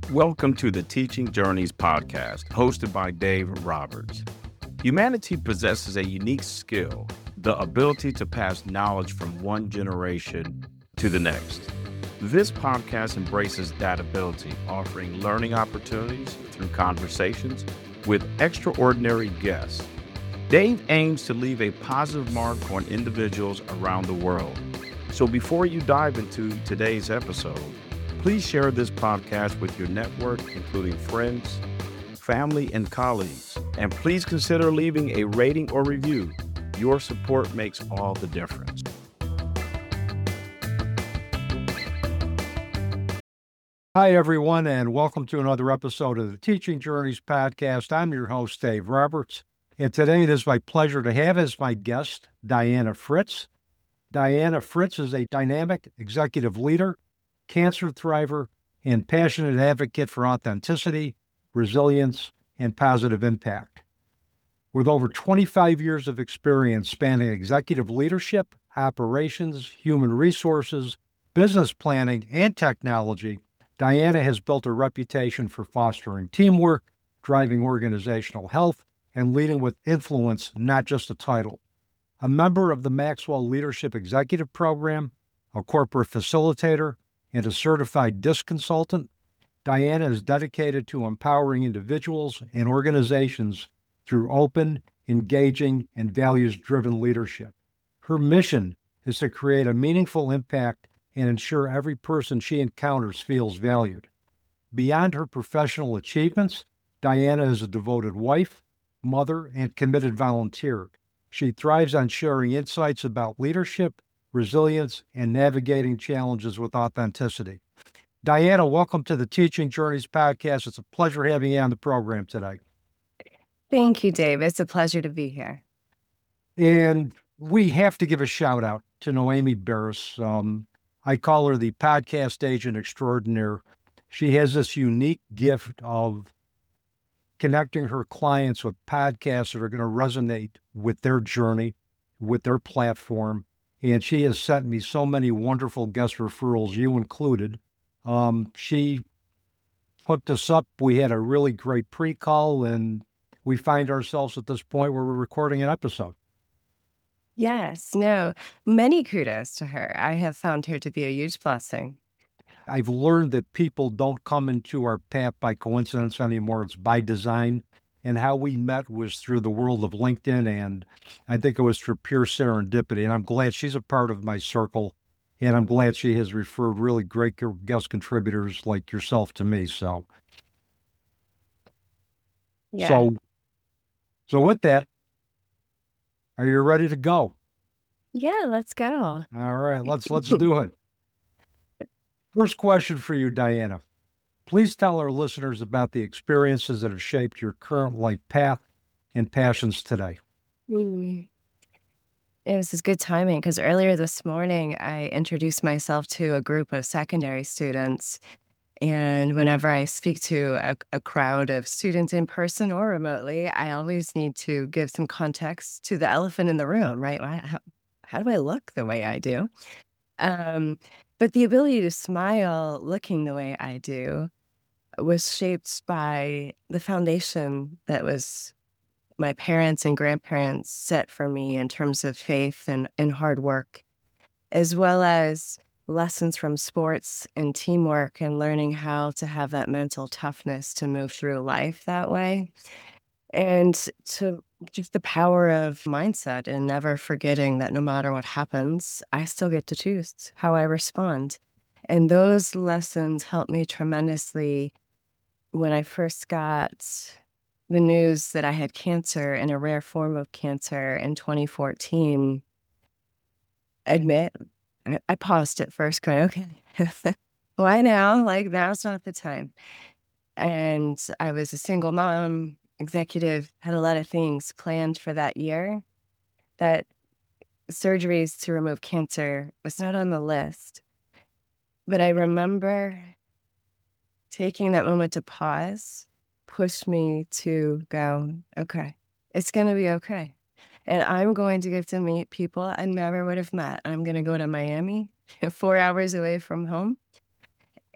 Welcome to the Teaching Journeys podcast, hosted by Dave Roberts. Humanity possesses a unique skill, the ability to pass knowledge from one generation to the next. This podcast embraces that ability, offering learning opportunities through conversations with extraordinary guests. Dave aims to leave a positive mark on individuals around the world. So before you dive into today's episode, please share this podcast with your network, including friends, family, and colleagues. And please consider leaving a rating or review. Your support makes all the difference. Hi, everyone, and welcome to another episode of the Teaching Journeys podcast. I'm your host, Dave Roberts, and today it is my pleasure to have as my guest, Diana Fritz. Diana Fritz is a dynamic executive leader, cancer thriver, and passionate advocate for authenticity, resilience, and positive impact. With over 25 years of experience spanning executive leadership, operations, human resources, business planning, and technology, Diana has built a reputation for fostering teamwork, driving organizational health, and leading with influence, not just a title. A member of the Maxwell Leadership Executive Program, a corporate facilitator, and a certified DISC consultant, Diana is dedicated to empowering individuals and organizations through open, engaging, and values-driven leadership. Her mission is to create a meaningful impact and ensure every person she encounters feels valued. Beyond her professional achievements, Diana is a devoted wife, mother, and committed volunteer. She thrives on sharing insights about leadership, resilience, and navigating challenges with authenticity. Diana, welcome to the Teaching Journeys podcast. It's a pleasure having you on the program today. Thank you, Dave. It's a pleasure to be here. And we have to give a shout out to Noemi Barris. I call her the podcast agent extraordinaire. She has this unique gift of connecting her clients with podcasts that are going to resonate with their journey, with their platform. And she has sent me so many wonderful guest referrals, you included. She hooked us up. We had a really great pre-call, and we find ourselves at this point where we're recording an episode. Yes, no, many kudos to her. I have found her to be a huge blessing. I've learned that people don't come into our path by coincidence anymore. It's by design. And how we met was through the world of LinkedIn, and I think it was through pure serendipity. And I'm glad she's a part of my circle, and I'm glad she has referred really great guest contributors like yourself to me. So, Yeah. so with that, are you ready to go? Yeah, let's go. All right, let's do it. First question for you, Diana. Please tell our listeners about the experiences that have shaped your current life path and passions today. This is good timing because earlier this morning, I introduced myself to a group of secondary students. And whenever I speak to a crowd of students in person or remotely, I always need to give some context to the elephant in the room, right? How do I look the way I do? But the ability to smile looking the way I do was shaped by the foundation that was my parents and grandparents set for me in terms of faith and hard work, as well as lessons from sports and teamwork and learning how to have that mental toughness to move through life that way. And to just the power of mindset and never forgetting that no matter what happens, I still get to choose how I respond. And those lessons helped me tremendously when I first got the news that I had cancer and a rare form of cancer in 2014. Admit, I paused at first going, okay, why now? Like, now's not the time. And I was a single mom, executive, had a lot of things planned for that year. That surgeries to remove cancer was not on the list. But I remember taking that moment to pause pushed me to go, okay, it's going to be okay. And I'm going to get to meet people I never would have met. I'm going to go to Miami, 4 hours away from home.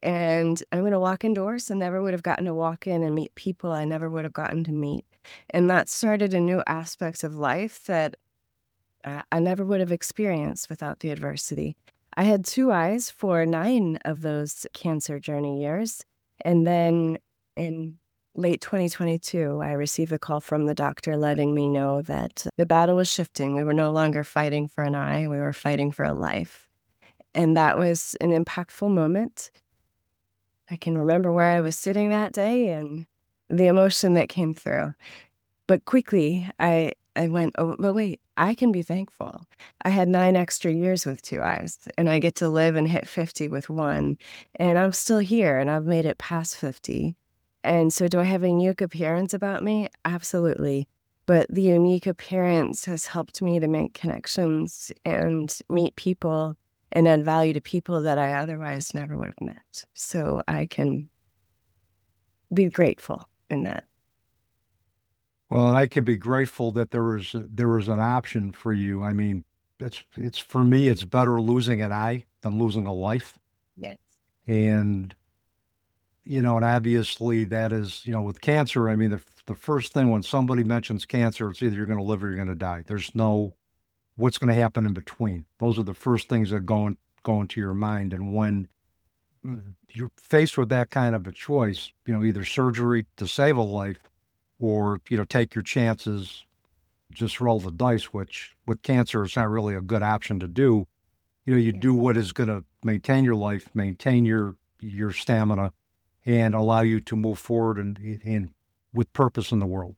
And I'm going to walk indoors. I never would have gotten to walk in and meet people I never would have gotten to meet. And that started a new aspect of life that I never would have experienced without the adversity. I had 2 eyes for 9 of those cancer journey years. And then in late 2022, I received a call from the doctor letting me know that the battle was shifting. We were no longer fighting for an eye, we were fighting for a life. And that was an impactful moment. I can remember where I was sitting that day and the emotion that came through. But quickly, I went, oh, but wait, I can be thankful. I had 9 extra years with 2 eyes, and I get to live and hit 50 with 1. And I'm still here, and I've made it past 50. And so do I have a unique appearance about me? Absolutely. But the unique appearance has helped me to make connections and meet people and add value to people that I otherwise never would have met. So I can be grateful in that. Well, and I can be grateful that there was an option for you. I mean, it's for me, it's better losing an eye than losing a life. Yes. And and obviously that is, with cancer, I mean, the first thing when somebody mentions cancer, it's either you're going to live or you're going to die. There's no what's going to happen in between. Those are the first things that go into your mind. And when you're faced with that kind of a choice, either surgery to save a life or, take your chances, just roll the dice, which with cancer is not really a good option to do. You do what is going to maintain your life, maintain your stamina, and allow you to move forward and with purpose in the world.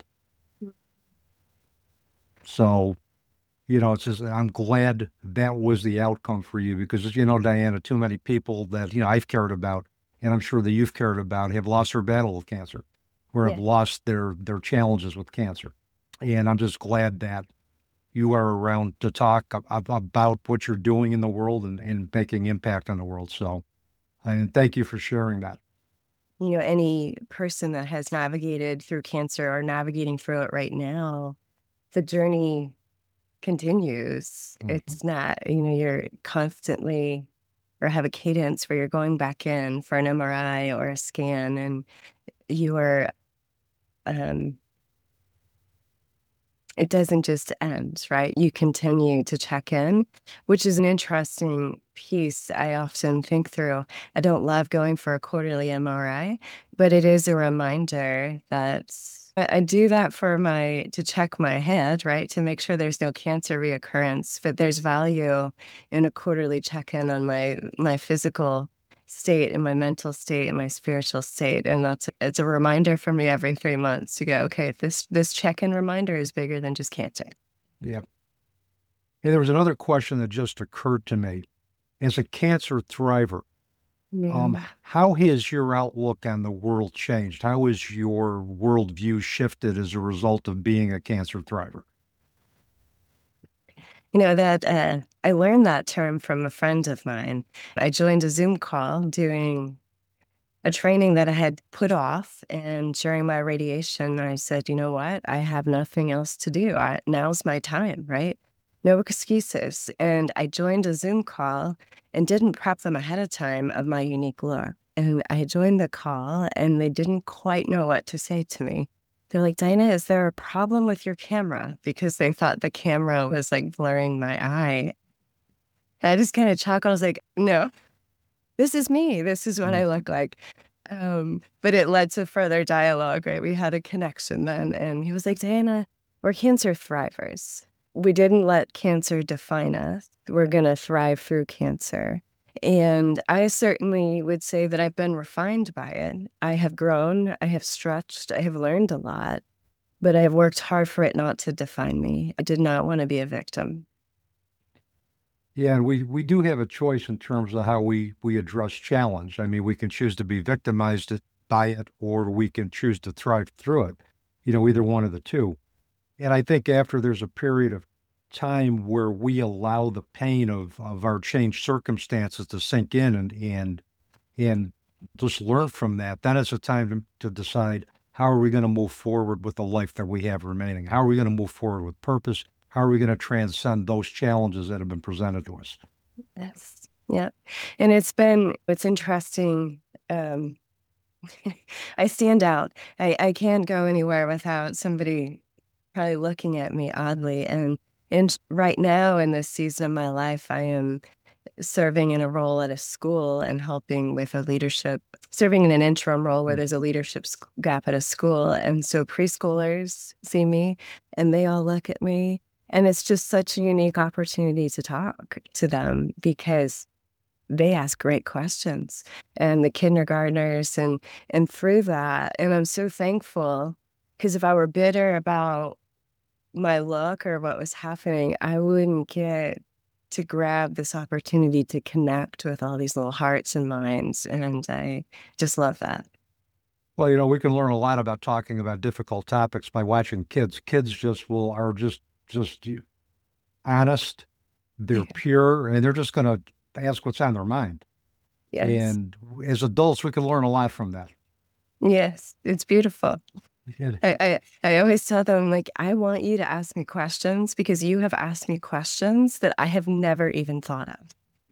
So, it's just, I'm glad that was the outcome for you because, Diana, too many people that, I've cared about, and I'm sure that you've cared about, have lost their battle with cancer or have Yeah. lost their challenges with cancer. And I'm just glad that you are around to talk about what you're doing in the world and making impact on the world. So, and thank you for sharing that. Any person that has navigated through cancer or navigating through it right now, the journey continues. Mhm. It's not, you're constantly or have a cadence where you're going back in for an MRI or a scan and you are, it doesn't just end, right? You continue to check in, which is an interesting piece I often think through. I don't love going for a quarterly MRI, but it is a reminder that I do that to check my head, right? To make sure there's no cancer reoccurrence, but there's value in a quarterly check-in on my physical state and my mental state and my spiritual state. And it's a reminder for me every 3 months to go, okay, this check-in reminder is bigger than just cancer. Yeah. Hey, there was another question that just occurred to me. As a cancer thriver, how has your outlook on the world changed? How has your worldview shifted as a result of being a cancer thriver? That I learned that term from a friend of mine. I joined a Zoom call doing a training that I had put off. And during my radiation, I said, you know what? I have nothing else to do. Now's my time, right? No excuses. And I joined a Zoom call and didn't prep them ahead of time of my unique look. And I joined the call and they didn't quite know what to say to me. They're like, Dinah, is there a problem with your camera? Because they thought the camera was like blurring my eye. And I just kind of chuckled. I was like, no, this is me. This is what I look like. But it led to further dialogue, right? We had a connection then. And he was like, Diana, we're cancer thrivers. We didn't let cancer define us. We're going to thrive through cancer. And I certainly would say that I've been refined by it. I have grown, I have stretched, I have learned a lot, but I have worked hard for it not to define me. I did not want to be a victim. Yeah, and we do have a choice in terms of how we address challenge. I mean, we can choose to be victimized by it, or we can choose to thrive through it. Either one of the two. And I think after there's a period of time where we allow the pain of our changed circumstances to sink in and just learn from that, then it's a time to decide how are we going to move forward with the life that we have remaining? How are we going to move forward with purpose? How are we going to transcend those challenges that have been presented to us? Yes. Yeah. And it's interesting um, I stand out. I can't go anywhere without somebody probably looking at me oddly. And right now in this season of my life, I am serving in a role at a school and helping with a leadership, serving in an interim role where there's a leadership gap at a school. And so preschoolers see me and they all look at me. And it's just such a unique opportunity to talk to them because they ask great questions, and the kindergartners and through that. And I'm so thankful because if I were bitter about my look or what was happening, I wouldn't get to grab this opportunity to connect with all these little hearts and minds. And I just love that. Well, we can learn a lot about talking about difficult topics by watching kids. Kids are just honest, they're Yeah. pure, and they're just going to ask what's on their mind. Yes. And as adults, we can learn a lot from that. Yes. It's beautiful. Yeah. I always tell them, like, I want you to ask me questions because you have asked me questions that I have never even thought of.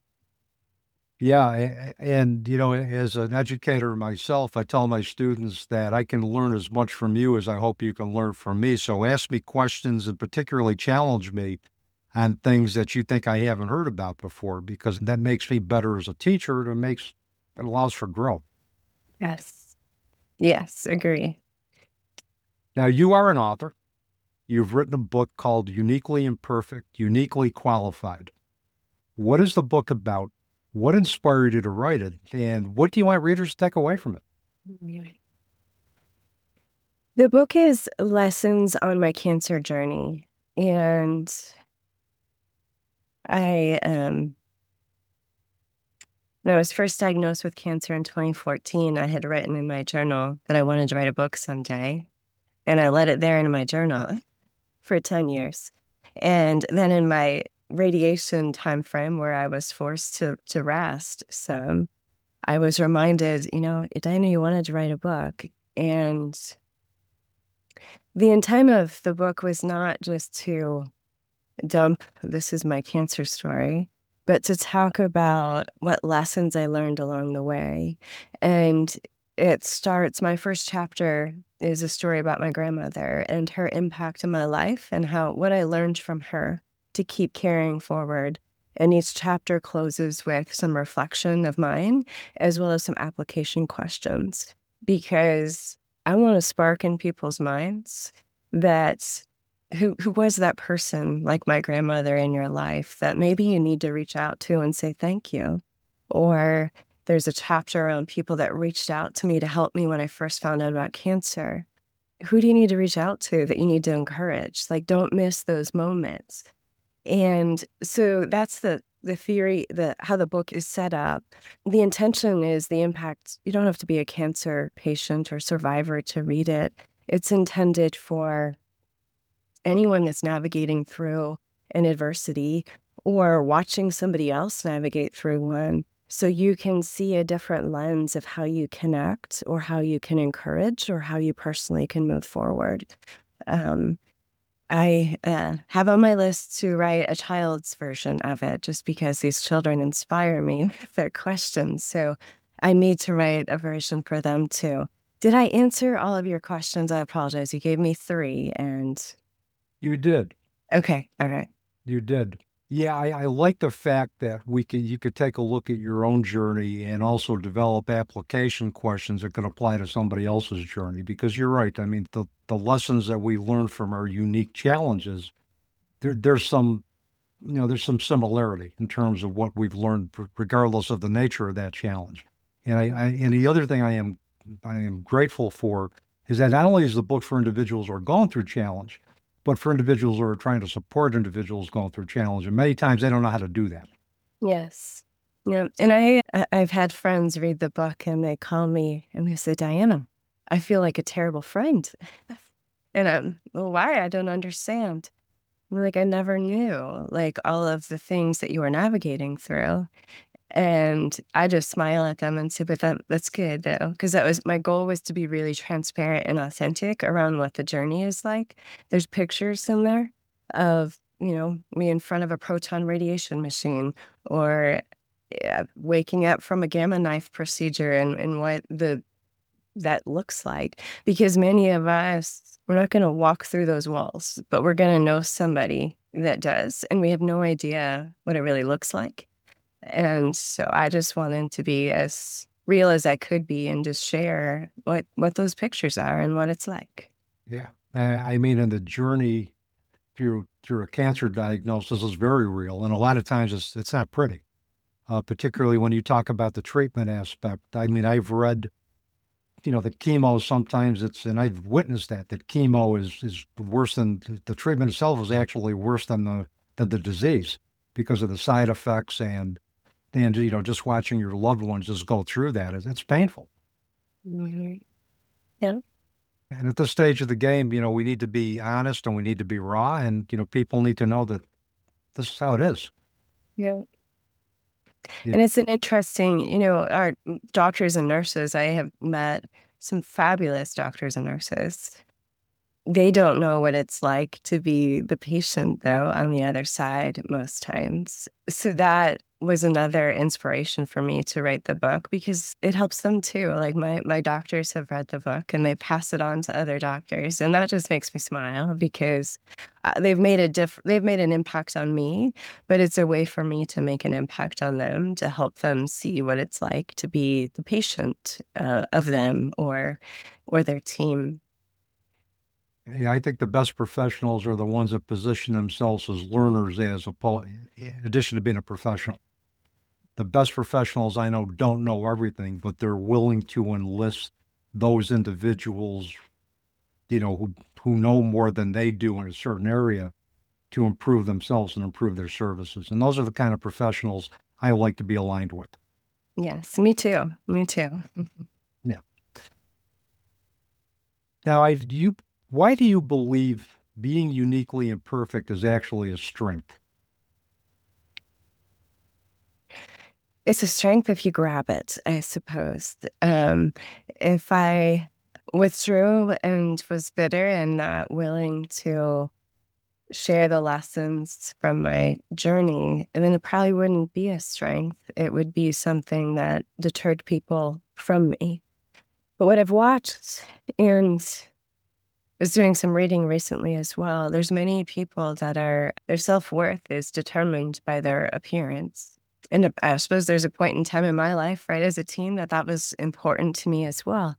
Yeah, and as an educator myself, I tell my students that I can learn as much from you as I hope you can learn from me. So ask me questions and particularly challenge me on things that you think I haven't heard about before, because that makes me better as a teacher. It allows for growth. Yes. Yes. Agree. Now, you are an author. You've written a book called Uniquely Imperfect, Uniquely Qualified. What is the book about? What inspired you to write it? And what do you want readers to take away from it? The book is lessons on my cancer journey. And when I was first diagnosed with cancer in 2014, I had written in my journal that I wanted to write a book someday. And I let it there in my journal for 10 years. And then in my radiation time frame where I was forced to rest some, I was reminded, Diana, you wanted to write a book. And the intent of the book was not just to dump, this is my cancer story, but to talk about what lessons I learned along the way. And my first chapter is a story about my grandmother and her impact in my life and what I learned from her to keep carrying forward. And each chapter closes with some reflection of mine, as well as some application questions, because I want to spark in people's minds that who was that person like my grandmother in your life that maybe you need to reach out to and say thank you. Or there's a chapter on people that reached out to me to help me when I first found out about cancer. Who do you need to reach out to that you need to encourage? Like, don't miss those moments. And so that's the theory, how the book is set up. The intention is the impact. You don't have to be a cancer patient or survivor to read it. It's intended for anyone that's navigating through an adversity or watching somebody else navigate through one, so you can see a different lens of how you connect or how you can encourage or how you personally can move forward. I have on my list to write a child's version of it just because these children inspire me with their questions. So I need to write a version for them too. Did I answer all of your questions? I apologize. You gave me 3 and... You did. Okay. All right. You did. Yeah, I like the fact that you could take a look at your own journey and also develop application questions that can apply to somebody else's journey, because you're right. I mean, the lessons that we learn from our unique challenges, there's some similarity in terms of what we've learned, regardless of the nature of that challenge. And the other thing I am grateful for is that not only is the book for individuals who are going through challenge, but for individuals who are trying to support individuals going through challenge. And many times they don't know how to do that. Yes. Yeah. And I've had friends read the book and they call me and they say, Diana, I feel like a terrible friend. And well, why? I don't understand. Like, I never knew, like, all of the things that you were navigating through. And I just smile at them and say, but that's good, though, because my goal was to be really transparent and authentic around what the journey is like. There's pictures in there of, me in front of a proton radiation machine, or waking up from a Gamma knife procedure and what that looks like. Because many of us, we're not going to walk through those walls, but we're going to know somebody that does. And we have no idea what it really looks like. And so I just wanted to be as real as I could be and just share what those pictures are and what it's like. Yeah. I mean, and the journey through a cancer diagnosis is very real. And a lot of times it's not pretty, particularly when you talk about the treatment aspect. I mean, I've read, that chemo sometimes and I've witnessed that chemo is worse than the treatment itself is actually worse than the disease because of the side effects and just watching your loved ones just go through that, it's painful. Mm-hmm. Yeah. And at this stage of the game, we need to be honest and we need to be raw, and, people need to know that this is how it is. Yeah. Yeah. And it's an interesting, our doctors and nurses, I have met some fabulous doctors and nurses. They don't know what it's like to be the patient, though, on the other side most times. So that was another inspiration for me to write the book, because it helps them too. Like my doctors have read the book and they pass it on to other doctors, and that just makes me smile because they've made an impact on me, but it's a way for me to make an impact on them, to help them see what it's like to be the patient of them or their team. Yeah, I think the best professionals are the ones that position themselves as learners in addition to being a professional. The best professionals I know don't know everything, but they're willing to enlist those individuals, who know more than they do in a certain area to improve themselves and improve their services. And those are the kind of professionals I like to be aligned with. Yes, me too. Me too. Yeah. Now, why do you believe being uniquely imperfect is actually a strength? It's a strength if you grab it, I suppose. If I withdrew and was bitter and not willing to share the lessons from my journey, then it probably wouldn't be a strength. It would be something that deterred people from me. But what I've watched, and was doing some reading recently as well, there's many people that their self-worth is determined by their appearance. And I suppose there's a point in time in my life, right, as a teen, that was important to me as well.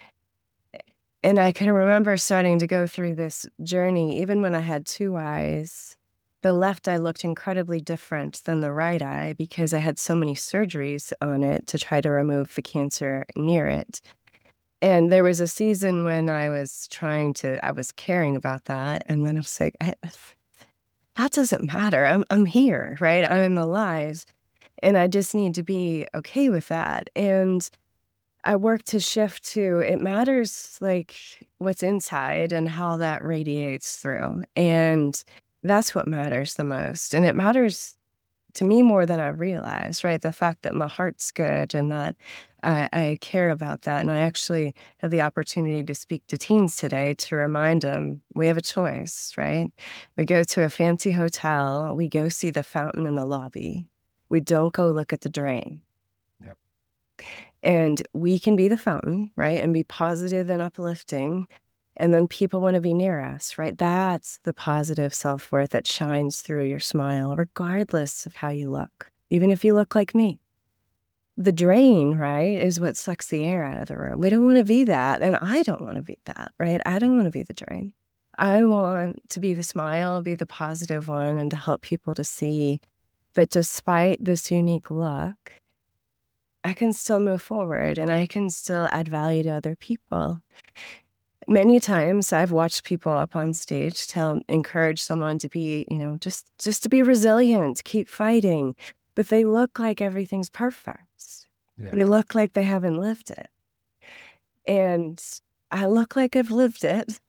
And I can remember starting to go through this journey, even when I had two eyes. The left eye looked incredibly different than the right eye because I had so many surgeries on it to try to remove the cancer near it. And there was a season when I was caring about that. And then I was like, that doesn't matter. I'm here, right? I'm alive. And I just need to be okay with that. And I work to shift to, it matters like what's inside and how that radiates through. And that's what matters the most. And it matters to me more than I realize, right? The fact that my heart's good and that I care about that. And I actually have the opportunity to speak to teens today to remind them we have a choice, right? We go to a fancy hotel, we go see the fountain in the lobby. We don't go look at the drain. Yep. And we can be the fountain, right? And be positive and uplifting. And then people want to be near us, right? That's the positive self-worth that shines through your smile, regardless of how you look, even if you look like me. The drain, right, is what sucks the air out of the room. We don't want to be that. And I don't want to be that, right? I don't want to be the drain. I want to be the smile, be the positive one, and to help people to see that despite this unique look, I can still move forward and I can still add value to other people. Many times I've watched people up on stage encourage someone to be, just to be resilient, keep fighting, but they look like everything's perfect. Yeah. They look like they haven't lived it. And I look like I've lived it.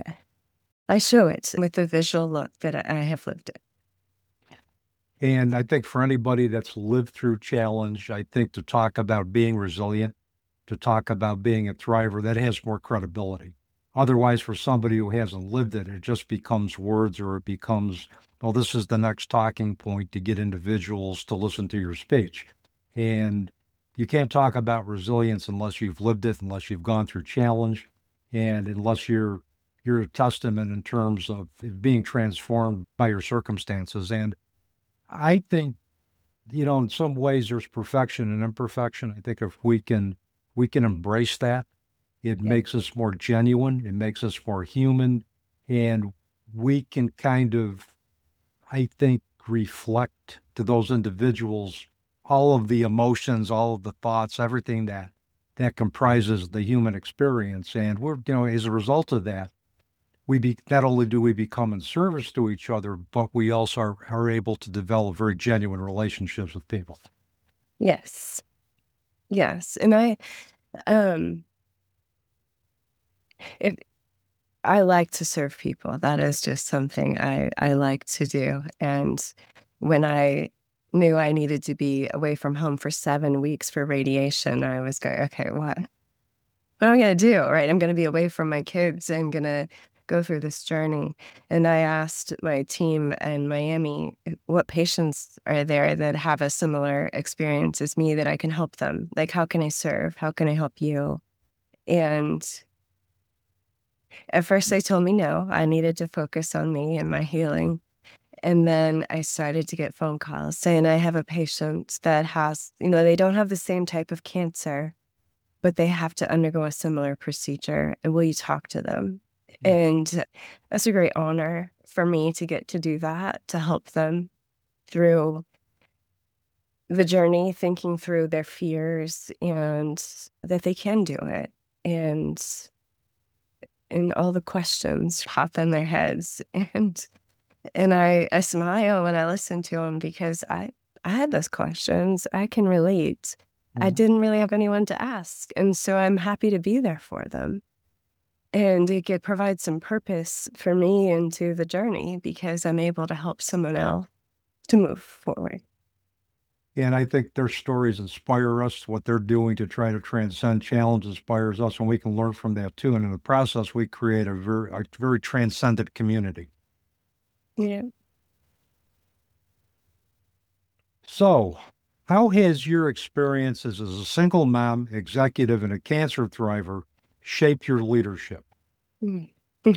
I show it with the visual look that I have lived it. And I think for anybody that's lived through challenge, I think to talk about being resilient, to talk about being a thriver, that has more credibility. Otherwise, for somebody who hasn't lived it, it just becomes words, or it becomes, well, this is the next talking point to get individuals to listen to your speech. And you can't talk about resilience unless you've lived it, unless you've gone through challenge, and unless you're a testament in terms of being transformed by your circumstances. And I think, in some ways there's perfection and imperfection. I think if we can embrace that, it Yeah. makes us more genuine, it makes us more human, and we can kind of, I think, reflect to those individuals all of the emotions, all of the thoughts, everything that comprises the human experience. And we're, as a result of that, not only do we become in service to each other, but we also are able to develop very genuine relationships with people. Yes. Yes. And um, if I like to serve people, that is just something I like to do. And when I knew I needed to be away from home for 7 weeks for radiation, I was going, okay, what am I going to do? Right. I'm going to be away from my kids. I'm going to go through this journey. And I asked my team in Miami, what patients are there that have a similar experience as me that I can help them? Like, how can I serve? How can I help you? And at first they told me no, I needed to focus on me and my healing. And then I started to get phone calls saying I have a patient that has, they don't have the same type of cancer, but they have to undergo a similar procedure. And will you talk to them? And that's a great honor for me to get to do that, to help them through the journey, thinking through their fears and that they can do it. And all the questions pop in their heads. And I smile when I listen to them because I had those questions. I can relate. I didn't really have anyone to ask. And so I'm happy to be there for them. And it could provide some purpose for me into the journey because I'm able to help someone else to move forward. And I think their stories inspire us. What they're doing to try to transcend challenge inspires us, and we can learn from that too. And in the process, we create a very transcendent community. Yeah. So, how has your experiences as a single mom, executive, and a cancer thriver shaped your leadership? Mm.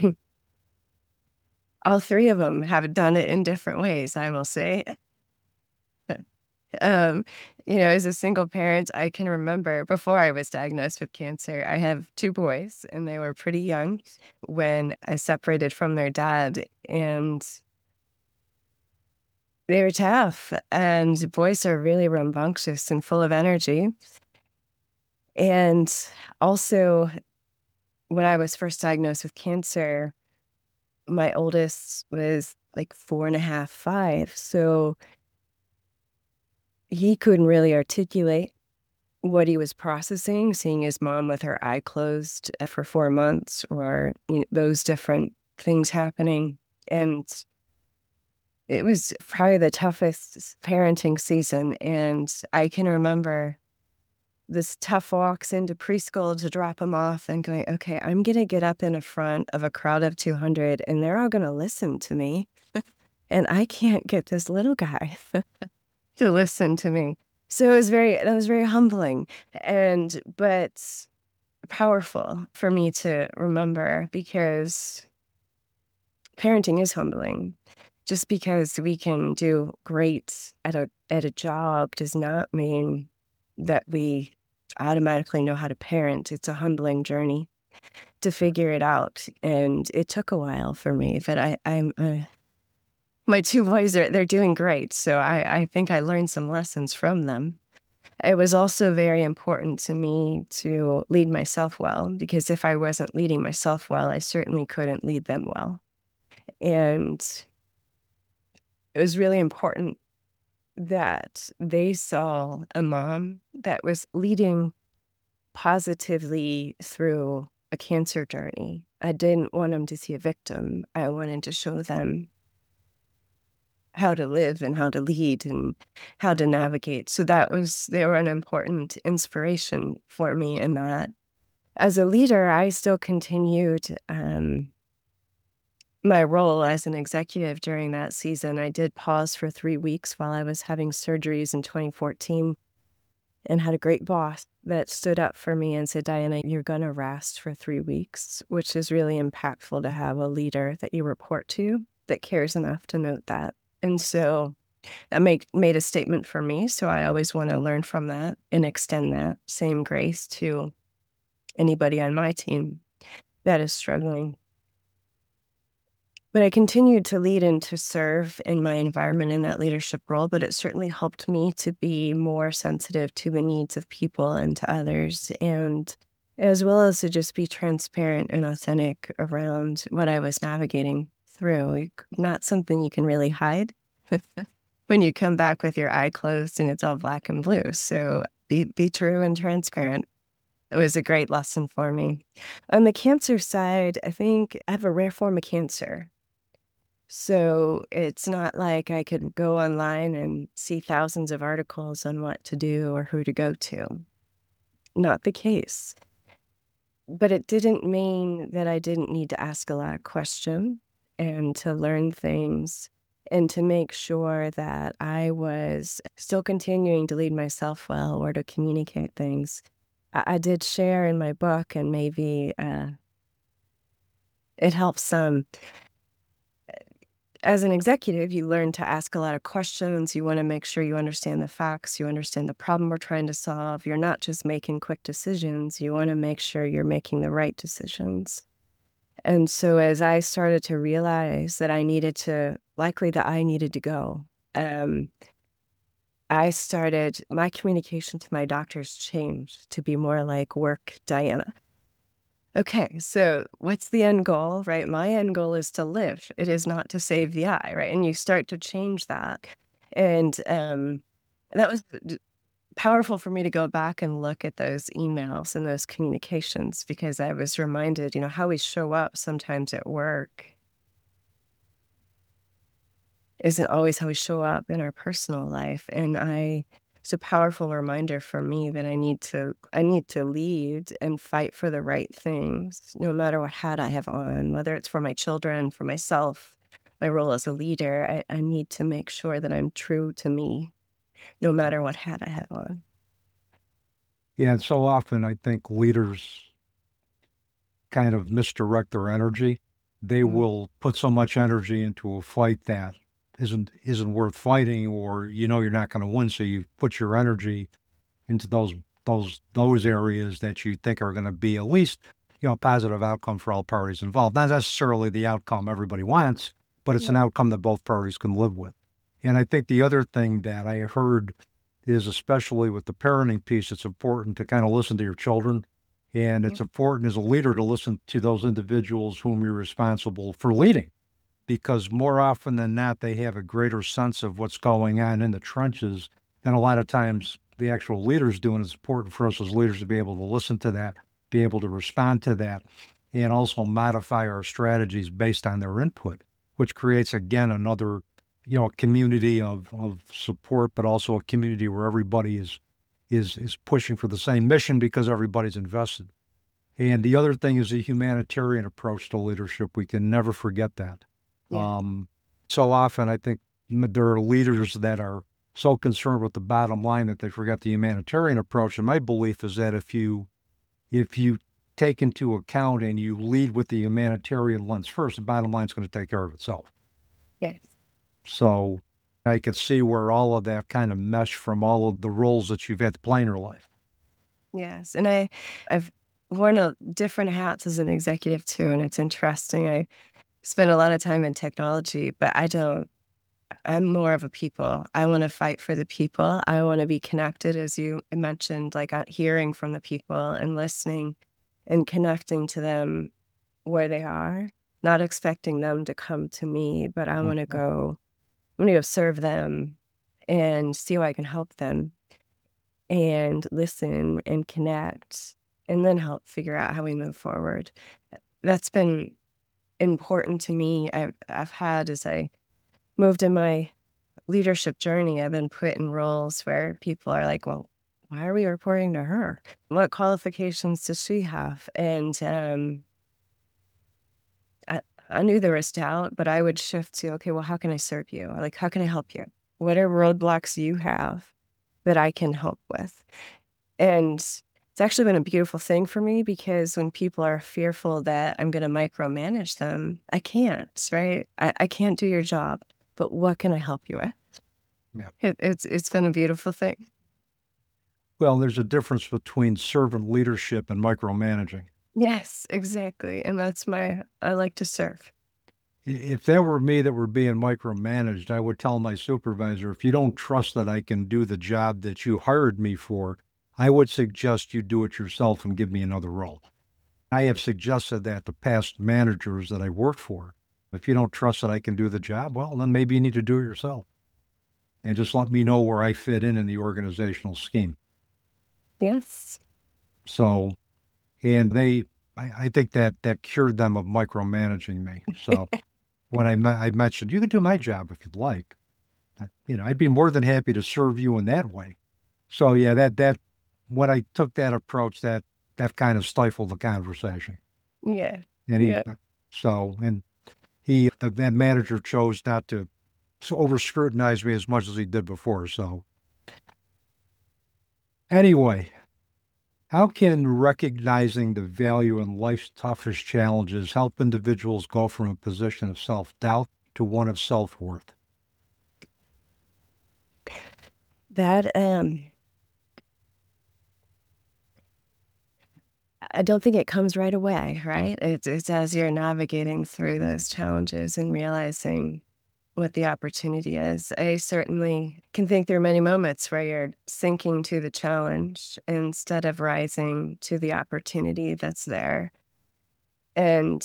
All three of them have done it in different ways, I will say. Um, as a single parent, I can remember before I was diagnosed with cancer, I have two boys, and they were pretty young when I separated from their dad, and they were tough. And boys are really rambunctious and full of energy. And also, when I was first diagnosed with cancer, my oldest was like 4.5, 5. So he couldn't really articulate what he was processing, seeing his mom with her eye closed for 4 months, or those different things happening. And it was probably the toughest parenting season. And I can remember this tough walks into preschool to drop him off and going, okay, I'm going to get up in the front of a crowd of 200 and they're all going to listen to me. And I can't get this little guy to listen to me. So that was very humbling but powerful for me to remember, because parenting is humbling. Just because we can do great at a job does not mean that we automatically know how to parent. It's a humbling journey to figure it out. And it took a while for me, but my two boys they're doing great. So I think I learned some lessons from them. It was also very important to me to lead myself well, because if I wasn't leading myself well, I certainly couldn't lead them well. And it was really important that they saw a mom that was leading positively through a cancer journey. I didn't want them to see a victim. I wanted to show them how to live and how to lead and how to navigate. So they were an important inspiration for me in that. As a leader, I still continued my role as an executive during that season. I did pause for 3 weeks while I was having surgeries in 2014. and had a great boss that stood up for me and said, Diana, you're going to rest for 3 weeks, which is really impactful to have a leader that you report to that cares enough to note that. And so that made a statement for me. So I always want to learn from that and extend that same grace to anybody on my team that is struggling. But I continued to lead and to serve in my environment in that leadership role, but it certainly helped me to be more sensitive to the needs of people and to others, and as well as to just be transparent and authentic around what I was navigating through. Not something you can really hide when you come back with your eye closed and it's all black and blue. So be true and transparent. It was a great lesson for me. On the cancer side, I think I have a rare form of cancer. So it's not like I could go online and see thousands of articles on what to do or who to go to. Not the case. But it didn't mean that I didn't need to ask a lot of questions and to learn things and to make sure that I was still continuing to lead myself well or to communicate things. I did share in my book, and maybe it helps some. As an executive, you learn to ask a lot of questions. You want to make sure you understand the facts, you understand the problem we're trying to solve. You're not just making quick decisions. You want to make sure you're making the right decisions. And so as I started to realize that I needed to go, my communication to my doctors changed to be more like, work, Diana. Okay, so what's the end goal, right? My end goal is to live. It is not to save the eye, right? And you start to change that. And that was powerful for me to go back and look at those emails and those communications, because I was reminded, how we show up sometimes at work isn't always how we show up in our personal life. And it's a powerful reminder for me that I need to lead and fight for the right things, no matter what hat I have on, whether it's for my children, for myself, my role as a leader. I need to make sure that I'm true to me, no matter what hat I have on. Yeah, and so often I think leaders kind of misdirect their energy. They will put so much energy into a fight that isn't worth fighting, or you're not going to win. So you put your energy into those areas that you think are going to be at least a positive outcome for all parties involved. Not necessarily the outcome everybody wants, but it's an outcome that both parties can live with. And I think the other thing that I heard is, especially with the parenting piece, it's important to kind of listen to your children. And it's important as a leader to listen to those individuals whom you're responsible for leading, because more often than not, they have a greater sense of what's going on in the trenches than a lot of times the actual leaders do. And it's important for us as leaders to be able to listen to that, be able to respond to that, and also modify our strategies based on their input, which creates, again, another, community of support, but also a community where everybody is pushing for the same mission because everybody's invested. And the other thing is a humanitarian approach to leadership. We can never forget that. Yeah. So often I think there are leaders that are so concerned with the bottom line that they forget the humanitarian approach. And my belief is that if you take into account and you lead with the humanitarian lens first, the bottom line is going to take care of itself. Yes. So I could see where all of that kind of mesh from all of the roles that you've had to play in your life. Yes. And I've worn different hats as an executive too. And it's interesting. I spend a lot of time in technology, but I'm more of a people. I want to fight for the people. I want to be connected, as you mentioned, like hearing from the people and listening and connecting to them where they are, not expecting them to come to me, but I want to go serve them and see how I can help them and listen and connect and then help figure out how we move forward. That's been important to me. I've had, as I moved in my leadership journey, I've been put in roles where people are like, well, why are we reporting to her? What qualifications does she have? And I knew there was doubt, but I would shift to, okay, well, how can I serve you? Like, how can I help you? What are roadblocks you have that I can help with? And it's actually been a beautiful thing for me because when people are fearful that I'm going to micromanage them, I can't, right? I can't do your job, but what can I help you with? Yeah. It's been a beautiful thing. Well, there's a difference between servant leadership and micromanaging. Yes, exactly. And I like to serve. If that were me that were being micromanaged, I would tell my supervisor, if you don't trust that I can do the job that you hired me for, I would suggest you do it yourself and give me another role. I have suggested that to past managers that I worked for. If you don't trust that I can do the job, well, then maybe you need to do it yourself and just let me know where I fit in the organizational scheme. Yes. So, and I think that cured them of micromanaging me. So when I mentioned, you can do my job if you'd like, I'd be more than happy to serve you in that way. So yeah, when I took that approach, that kind of stifled the conversation. Yeah. And Yeah. that manager chose not to over scrutinize me as much as he did before. So anyway, how can recognizing the value in life's toughest challenges help individuals go from a position of self-doubt to one of self-worth? That I don't think it comes right away, right? It's as you're navigating through those challenges and realizing what the opportunity is. I certainly can think there are many moments where you're sinking to the challenge instead of rising to the opportunity that's there. And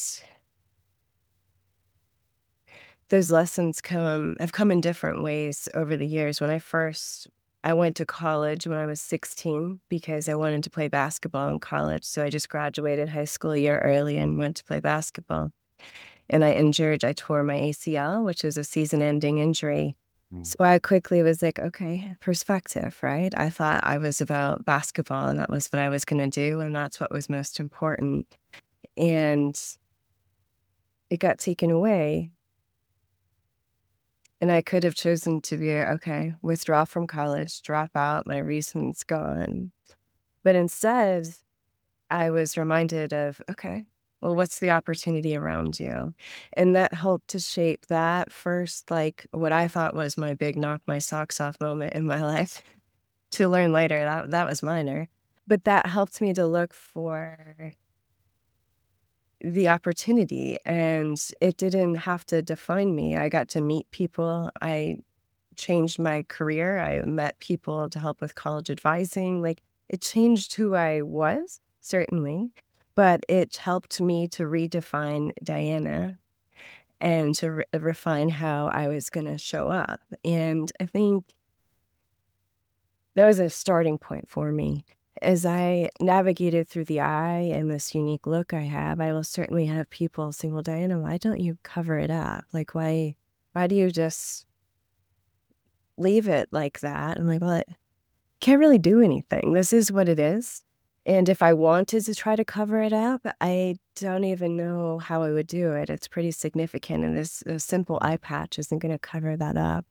those lessons have come in different ways over the years. I went to college when I was 16 because I wanted to play basketball in college. So I just graduated high school a year early and went to play basketball. And I tore my ACL, which is a season-ending injury. So I quickly was like, okay, perspective, right? I thought I was about basketball and that was what I was going to do. And that's what was most important. And it got taken away. And I could have chosen to be, okay, withdraw from college, drop out, my reason's gone. But instead, I was reminded of, okay, well, what's the opportunity around you? And that helped to shape that first, like what I thought was my big knock my socks off moment in my life to learn later that was minor. But that helped me to look for the opportunity and it didn't have to define me. I got to meet people. I changed my career. I met people to help with college advising. Like it changed who I was, certainly, but it helped me to redefine Diana and to refine how I was going to show up. And I think that was a starting point for me. As I navigated through the eye and this unique look I have, I will certainly have people say, well, Diana, why don't you cover it up? Like, why do you just leave it like that? I'm like, well, I can't really do anything. This is what it is. And if I wanted to try to cover it up, I don't even know how I would do it. It's pretty significant. And this a simple eye patch isn't going to cover that up.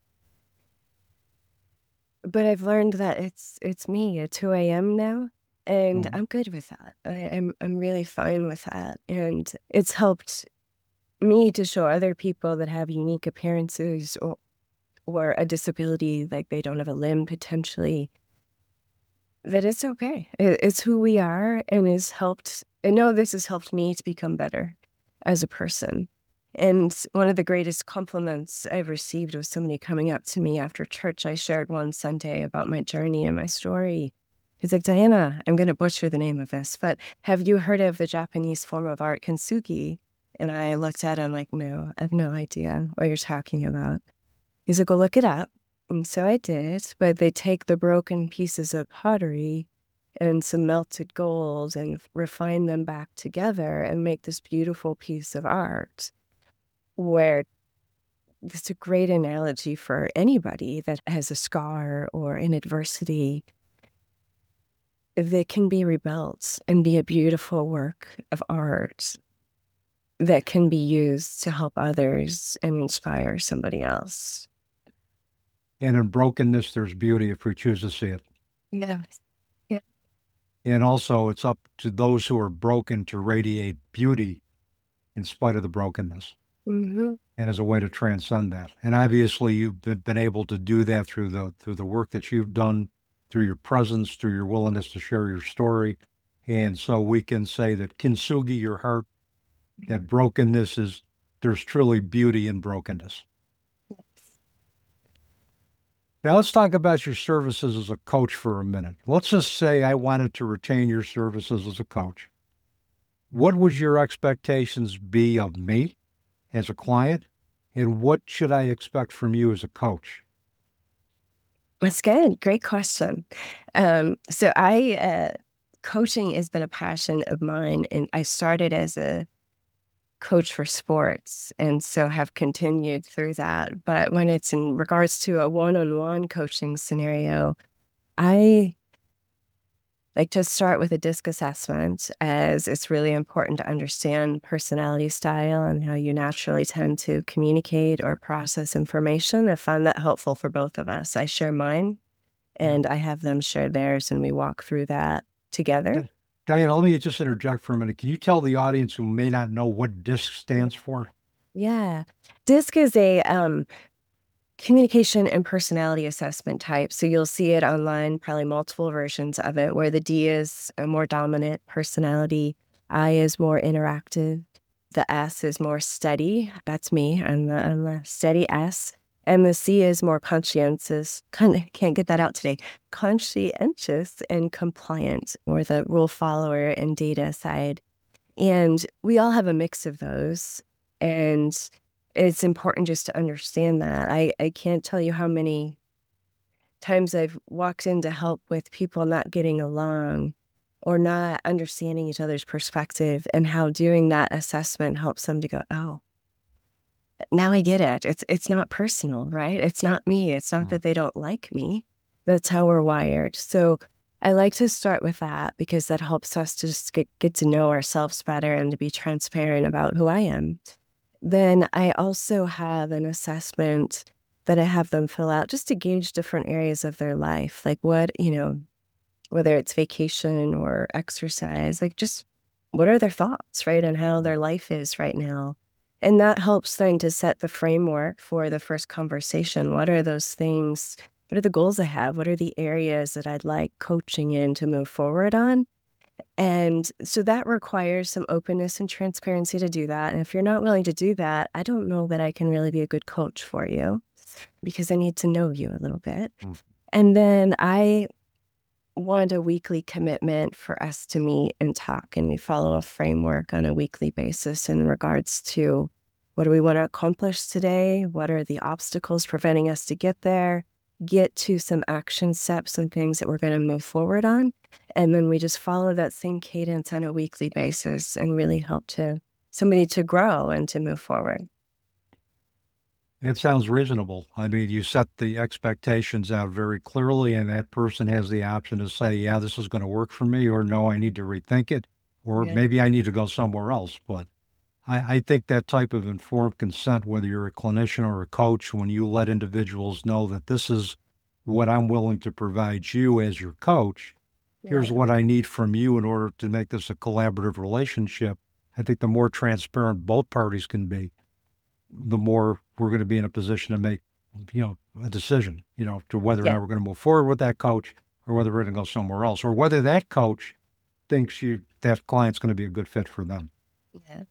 But I've learned that it's me. It's who I am now. And I'm good with that. I'm really fine with that. And it's helped me to show other people that have unique appearances or a disability, like they don't have a limb potentially, that it's okay. It's who we are and I know this has helped me to become better as a person. And one of the greatest compliments I've received was somebody coming up to me after church. I shared one Sunday about my journey and my story. He's like, Diana, I'm going to butcher the name of this, but have you heard of the Japanese form of art, kintsugi? And I looked at him like, no, I have no idea what you're talking about. He's like, go look it up. And so I did, but they take the broken pieces of pottery and some melted gold and refine them back together and make this beautiful piece of art where it's a great analogy for anybody that has a scar or an adversity that can be rebuilt and be a beautiful work of art that can be used to help others and inspire somebody else. And in brokenness, there's beauty if we choose to see it. Yeah. Yeah. And also, it's up to those who are broken to radiate beauty in spite of the brokenness, Hmm. and as a way to transcend that. And obviously, you've been able to do that through the work that you've done, through your presence, through your willingness to share your story. And so we can say that kintsugi, your heart, that brokenness is, there's truly beauty in brokenness. Now let's talk about your services as a coach for a minute. Let's just say I wanted to retain your services as a coach. What would your expectations be of me as a client? And what should I expect from you as a coach? That's good. Great question. Coaching has been a passion of mine, and I started as a coach for sports, and so have continued through that. But when it's in regards to a one-on-one coaching scenario, I like to start with a DISC assessment, as it's really important to understand personality style and how you naturally tend to communicate or process information. I find that helpful for both of us. I share mine and I have them share theirs, and we walk through that together. Diana, let me just interject for a minute. Can you tell the audience who may not know what DISC stands for? Yeah. DISC is a communication and personality assessment type. So you'll see it online, probably multiple versions of it, where the D is a more dominant personality, I is more interactive, the S is more steady. That's me. I'm the steady S. And the C is more conscientious. Can't get that out today. Conscientious and compliant, or the rule follower and data side. And we all have a mix of those. And it's important just to understand that. I can't tell you how many times I've walked in to help with people not getting along or not understanding each other's perspective, and how doing that assessment helps them to go, oh, now I get it. It's not personal, right? It's not me. It's not that they don't like me. That's how we're wired. So I like to start with that, because that helps us to just get to know ourselves better and to be transparent about who I am. Then I also have an assessment that I have them fill out just to gauge different areas of their life, like whether it's vacation or exercise, like just what are their thoughts, right? And how their life is right now. And that helps them to set the framework for the first conversation. What are those things? What are the goals I have? What are the areas that I'd like coaching in to move forward on? And so that requires some openness and transparency to do that. And if you're not willing to do that, I don't know that I can really be a good coach for you, because I need to know you a little bit. And then I want a weekly commitment for us to meet and talk. And we follow a framework on a weekly basis in regards to what do we want to accomplish today? What are the obstacles preventing us to get there? Get to some action steps and things that we're going to move forward on. And then we just follow that same cadence on a weekly basis and really help somebody to grow and to move forward. It sounds reasonable. I mean, you set the expectations out very clearly, and that person has the option to say, yeah, this is going to work for me, or no, I need to rethink it, or Yeah. maybe I need to go somewhere else. But I think that type of informed consent, whether you're a clinician or a coach, when you let individuals know that this is what I'm willing to provide you as your coach, here's Right. what I need from you in order to make this a collaborative relationship. I think the more transparent both parties can be, the more we're going to be in a position to make, a decision, to whether or Yeah. not we're going to move forward with that coach, or whether we're going to go somewhere else, or whether that coach thinks that client's going to be a good fit for them. Yeah.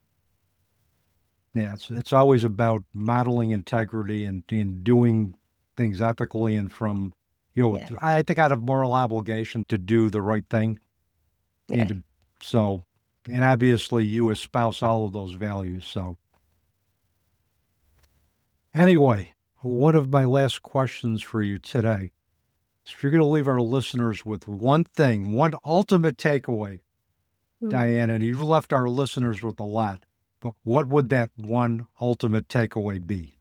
Yeah, it's always about modeling integrity and doing things ethically and from, Yeah. I think out of moral obligation to do the right thing. Yeah. So, and obviously you espouse all of those values. So anyway, one of my last questions for you today is, if you're going to leave our listeners with one thing, one ultimate takeaway, Diana, and you've left our listeners with a lot, but what would that one ultimate takeaway be?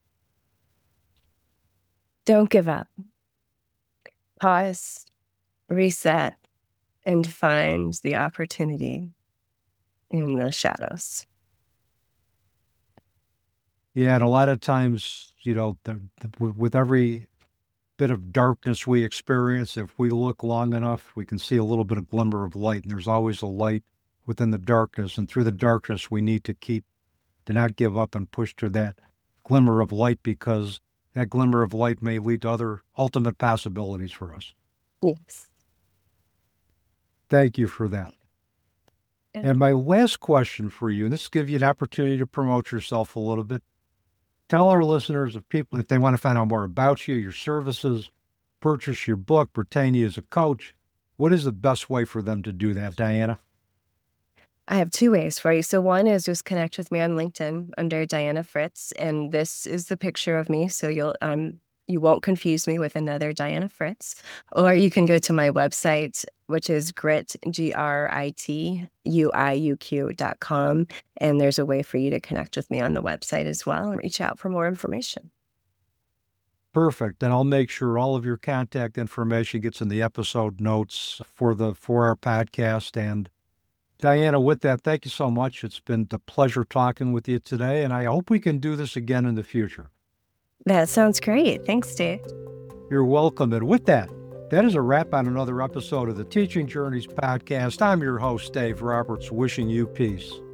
Don't give up. Pause, reset, and find the opportunity in the shadows. Yeah, and a lot of times, with every bit of darkness we experience, if we look long enough, we can see a little bit of glimmer of light, and there's always a light within the darkness. And through the darkness, we need to not give up and push to that glimmer of light, because that glimmer of light may lead to other ultimate possibilities for us. Yes. Thank you for that. Yeah. And my last question for you, and this gives you an opportunity to promote yourself a little bit. Tell our listeners, if they want to find out more about you, your services, purchase your book, retain you as a coach, what is the best way for them to do that, Diana? I have two ways for you. So one is just connect with me on LinkedIn under Diana Fritz, and this is the picture of me, so you won't confuse me with another Diana Fritz. Or you can go to my website, which is grittuiuq.com, and there's a way for you to connect with me on the website as well and reach out for more information. Perfect. And I'll make sure all of your contact information gets in the episode notes for our podcast. And Diana, with that, thank you so much. It's been a pleasure talking with you today, and I hope we can do this again in the future. That sounds great. Thanks, Dave. You're welcome. And with that is a wrap on another episode of the Teaching Journeys podcast. I'm your host, Dave Roberts, wishing you peace.